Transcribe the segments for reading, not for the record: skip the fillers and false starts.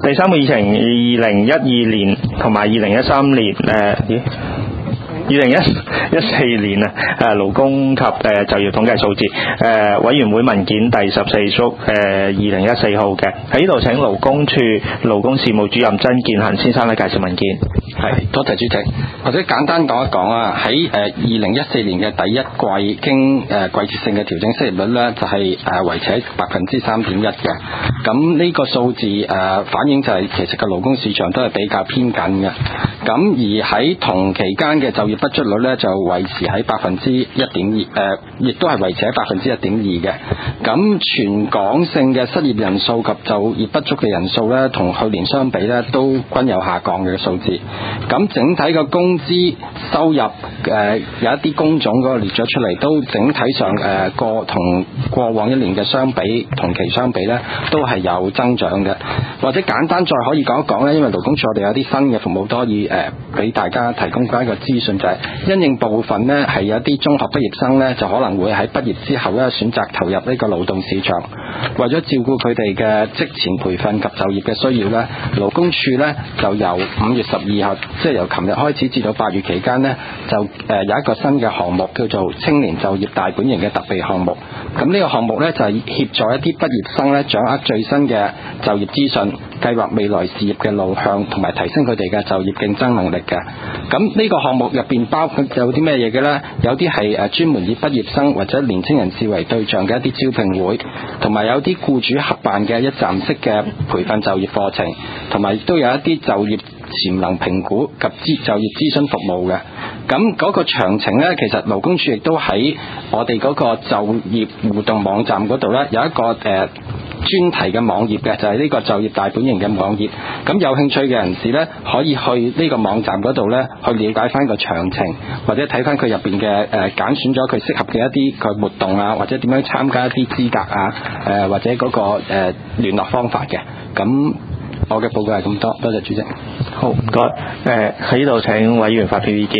第三個議程，2012年同埋2013年2014年勞工及就業統計數字委員會文件第14組2014號嘅，喺呢度請勞工處勞工事務主任曾建恒先生咧介紹文件。 係，多謝主席。或者簡單講一講啊，喺2014年嘅第一季經季節性嘅調整失業率咧，就係維持喺3.1%嘅。咁呢個數字反映就係其實個勞工市場都係比較偏緊嘅。咁而喺同期間嘅就業不足率咧就維持喺1.2%，亦都係維持喺1.2%嘅。咁全港性嘅失業人數及就業不足嘅人數咧，同去年相比咧都均有下降嘅數字。咁整體嘅工資收入有一啲工種嗰個列咗出嚟，都整體上同過往一年嘅同期相比咧，都係有增長嘅。或者簡單再可以講一講咧，因為勞工處我哋有啲新嘅服務都可以俾大家提供翻一個資訊，就係因應部分呢係有啲中學畢業生呢，就可能會喺畢業之後呢選擇投入呢個勞動市場，為咗照顧佢哋嘅職前培訓及就業嘅需要呢，勞工處呢就由5月12號，即係由琴日開始至到8月期間呢，就有一個新嘅項目叫做青年就業大本營嘅特備項目。咁呢個項目呢，就係協助一啲畢業生呢掌握最新嘅就業資訊，計劃未來事業嘅路向，同埋提升佢哋嘅就業競爭能力嘅。咁呢個項目入邊包括有啲咩嘢嘅呢？有啲係專門以畢業生或者年輕人士為對象嘅一啲招聘會，同埋有啲僱主合辦嘅一站式嘅培訓就業課程，同埋亦都有一啲就業潛能評估及就業諮詢服務嘅。咁嗰個詳情呢，其實勞工處亦都喺我哋嗰個就業互動網站嗰度呢，有一個專題嘅網頁嘅，就係呢個就業大本營嘅網頁。咁有興趣嘅人士呢，可以去呢個網站嗰度呢，去了解翻個詳情，或者睇翻佢入邊嘅揀選咗佢適合嘅一啲個活動啊，或者點樣參加一啲資格啊，或者嗰個聯絡方法嘅。咁我嘅報告係咁多，多謝主席。 好，唔該。喺呢度請委員發表意見。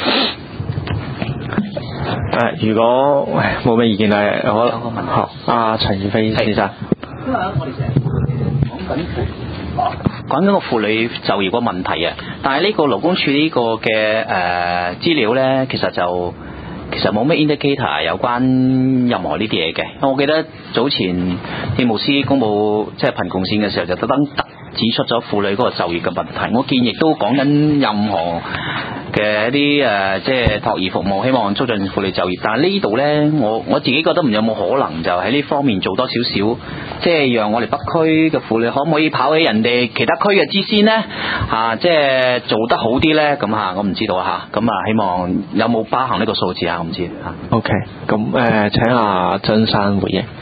如果冇咩意見咧，我好阿陳宇飛先生。 因為我哋成日講緊個婦女就業個問題啊，但係呢個勞工處呢個嘅資料咧，其實冇咩 indicator 有關任何呢啲嘢嘅。我記得早前政務司公布即係貧窮線嘅時候，就特登指出咗婦女嗰個就業嘅問題。我見亦都講緊任何嘅一啲即係託兒服務，希望促進婦女就業。但係呢度呢，我自己覺得唔有冇可能就喺呢方面做多少少，即係讓我哋北區嘅婦女可唔可以跑起人哋其他區嘅之先呢？即係做得好啲呢？咁我唔知道咁希望有冇包含呢個數字我唔知 OK， 咁請阿曾生回應。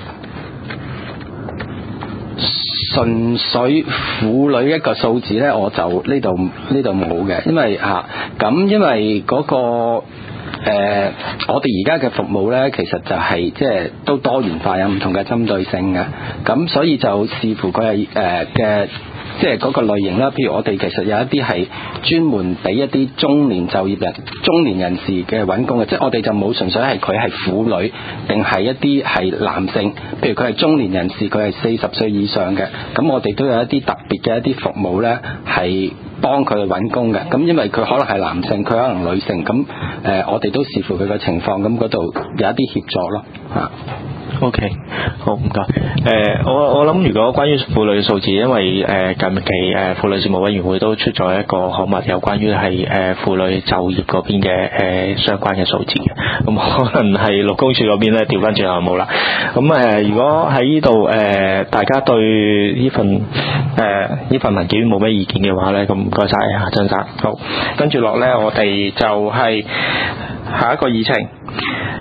純粹婦女一個數字呢，我就呢度冇嘅，因為嗰個我哋而家嘅服務呢，其實就係即係都多元化，有唔同嘅針對性嘅，咁所以就視乎佢係嘅即係嗰個類型啦。譬如我哋其實有一啲係專門俾一啲中年人士嘅揾工嘅，即係我哋就冇純粹係佢係婦女定係一啲係男性，譬如佢係中年人士，佢係40歲以上嘅，咁我哋都有一啲特別嘅一啲服務呢，係幫佢去揾工嘅。咁因為佢可能係男性，佢可能女性，咁我哋都視乎佢嘅情況，咁嗰度有一啲協助咯嚇。 OK， 好，唔該。我諗如果關於婦女數字，因為近期婦女事務委員會都出咗一個項目，有關於係婦女就業嗰邊嘅相關嘅數字嘅，咁可能係勞工處嗰邊咧調翻轉頭冇啦。咁如果喺呢度大家對呢份文件冇咩意見嘅話咧，咁唔該晒啊，曾生。好，跟住落咧，我哋就係下一個議程。